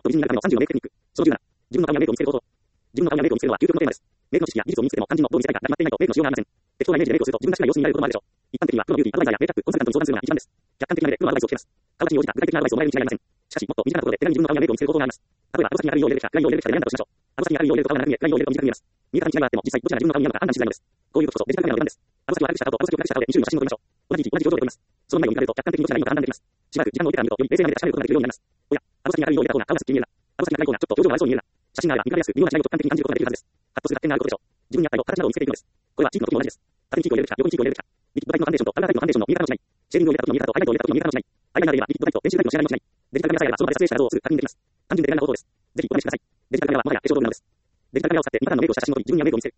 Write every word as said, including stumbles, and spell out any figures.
と美人になるためのさんじゅうのメイクテクニック。そのじゅうなな、自分の顔やメイクを見せること。自分の顔やメイクを見せるのは究極のテーマです。メイクの知識や技術を身につけても肝心のどう見せたいかが決まっていないとメイクのしようがありません。適当なイメージでメイクをすると自分らしくない様子になることもあるでしょう。一般的にはプロビューティーアドバイザーやメイクアップコンサルタントに相談するのが一番です。客観的な目でプロのアドバイスをしてます。顔立ちに応じた具体的なアドバイスをもらえるに違いありません。しかし、もっと身近なところで手軽に自分の顔やメイクを見せる方法があります。例えば、アド先に明るい色を入れるか、暗い色を入れるかで選んだとしましょう。アド先に明るい色を入れると顔が長く見え、暗い色を入れると短く見えます。見え方に違いがあっても、実際どちらが自分の顔になるのか判断しづらいのです。こういうことこそデジタルカメラの出番です。アド先を明るくした顔とアド先を暗くした顔でに種類の写真を撮りましょう。同じ位置、同じ表情で撮ります。その前を見られると客観的にどちらがいいのか判断できます。しばらく時間を置いてから見ると、より冷静な目で確かめることができるようになります。おや、アド先に明るい色を入れた方が顔がすっきり見えるな。アド先が暗い方がちょっと表情が悪そうに見えるな。写真があれば見かけやすく、微妙な違いを直感的に感じることができるはずです。ハッとする発見があることでしょう。自分に合った色、形などを見つけていくのです。これはチークの時も同じです。縦にチークを入れるか、横にチークを入れるか。リキッドタイプのファンデーションとパウダータイプのファンデーションの見え方をしない。シェーディングを入れた時の見え方とハイライトを入れた時の見え方をしない。アイライナーで言えばリキッドタイプとペンシルタイプの仕上がりもしない。デジタルカメラさえあればその場で撮影した画像をすぐ確認できます。単純で手軽な方法です。ぜひお試しください。デジタルカメラはもはや化粧道具なのです。デジタルカメラを使って皆さんのメイクをした写真を撮り、自分に合うメイクを見せる。